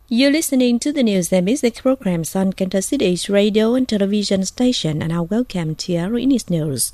You're listening to the news and music programs on Kansas City's radio and television station, and now welcome to our news.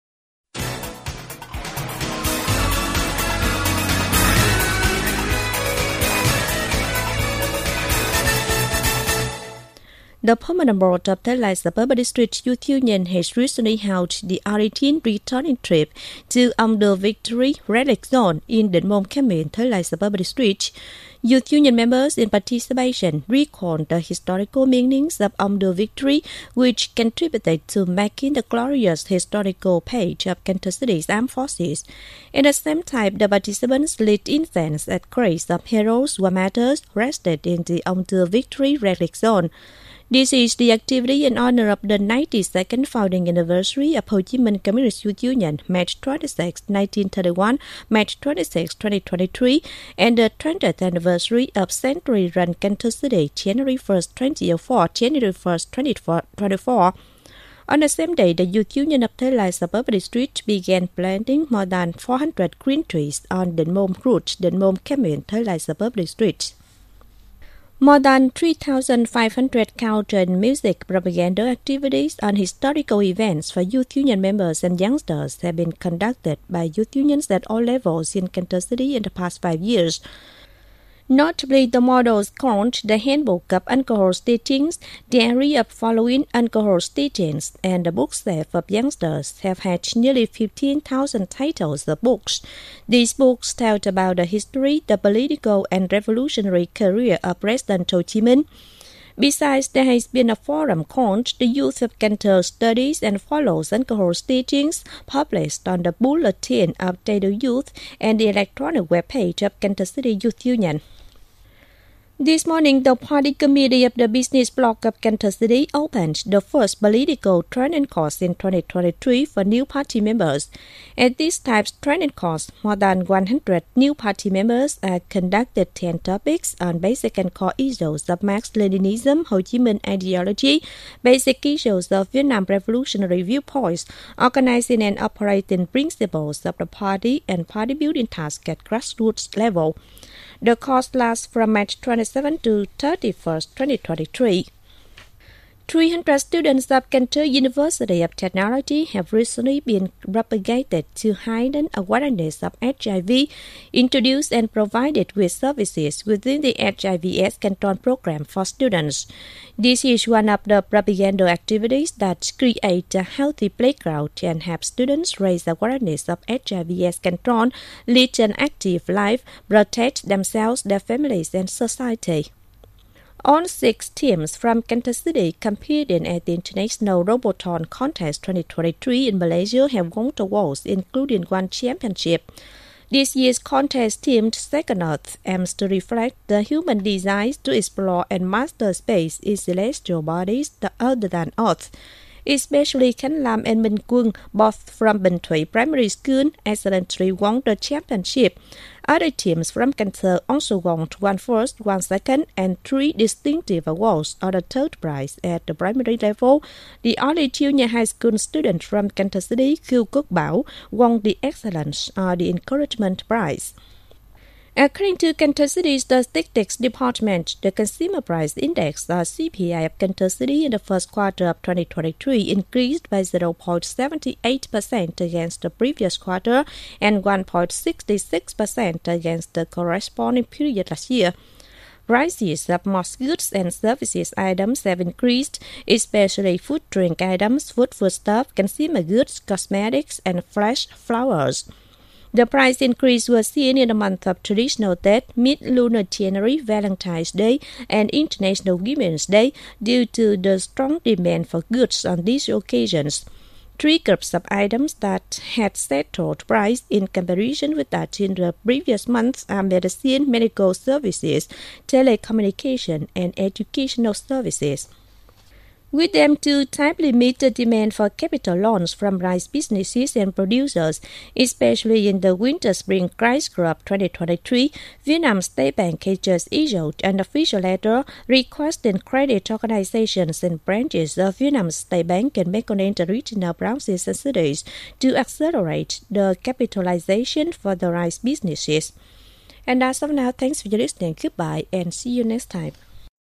The permanent board of Thailand Suburban District Youth Union has recently held the 18th returning trip to the Victory Relic Zone in the Mom Campaign, Thailand Suburban District. Youth Union members in participation recalled the historical meanings of the victory, which contributed to making the glorious historical page of Kansas City's armed forces. At the same time, the participants lit incense at graves of heroes who martyrs rested in the Victory Relic Zone. This is the activity in honor of the 92nd founding anniversary of Ho Chi Minh Communist Youth Union, March 26, 1931, March 26, 2023, and the 20th anniversary of Century Run Kansas City, January 1, 2004, January 1, 2024. On the same day, the Youth Union of Thailand Suburban District began planting more than 400 green trees on the Mom route, the Mom Campaign, Thailand Suburban District. More than 3,500 culture and music propaganda activities on historical events for Youth Union members and youngsters have been conducted by youth unions at all levels in Kansas City in the past 5 years. Notably, the models called the Handbook of Alcohol Teachings, Diary of Following Alcohol Teachings, and the Book Set of Youngsters have had nearly 15,000 titles of books. These books tell about the history, the political and revolutionary career of President Ho Chi Minh. Besides, there has been a forum called The Youth of Kansas Studies and Follows Alcohol Teachings, published on the Bulletin of Daily Youth and the electronic webpage of Kansas City Youth Union. This morning, the party committee of the business block of Kansas City opened the first political training course in 2023 for new party members. At this type's training course, more than 100 new party members are conducted 10 topics on basic and core issues of Marx-Leninism, Ho Chi Minh ideology, basic issues of Vietnam revolutionary viewpoints, organizing and operating principles of the party, and party building tasks at grassroots level. The course lasts from March 27 to 31, 2023. 300 students of Kansas University of Technology have recently been propagated to heighten awareness of HIV, introduced and provided with services within the HIV/AIDS control program for students. This is one of the propaganda activities that create a healthy playground and help students raise awareness of HIV/AIDS control, lead an active life, protect themselves, their families, and society. All 6 teams from Kansas City competing at the International Roboton Contest 2023 in Malaysia have won awards, including one championship. This year's contest themed Second Earth aims to reflect the human desire to explore and master space in celestial bodies other than Earth. Especially Khánh Lam and Minh Quân, both from Bình Thủy Primary School, excellently won the championship. Other teams from Kansas also won 1 first, 1 second, and 3 distinctive awards on the third prize at the primary level. The only junior high school student from Kansas City, Khieu Quốc Bảo, won the Excellence or the Encouragement Prize. According to Kansas City Statistics Department, the Consumer Price Index, or CPI, of Kansas City in the first quarter of 2023 increased by 0.78% against the previous quarter and 1.66% against the corresponding period last year. Prices of most goods and services items have increased, especially food drink items, foodstuff, consumer goods, cosmetics, and fresh flowers. The price increase was seen in the month of traditional Tết, mid-lunar January, Valentine's Day, and International Women's Day due to the strong demand for goods on these occasions. 3 groups of items that had settled price in comparison with that in the previous months are medicine, medical services, telecommunication, and educational services. With them to timely meet the demand for capital loans from rice businesses and producers, especially in the winter-spring rice crop 2023, Vietnam State Bank has just issued an official letter requesting credit organizations and branches of Vietnam State Bank and Mekong regional branches and cities to accelerate the capitalization for the rice businesses. And as of now, thanks for your listening. Goodbye and see you next time.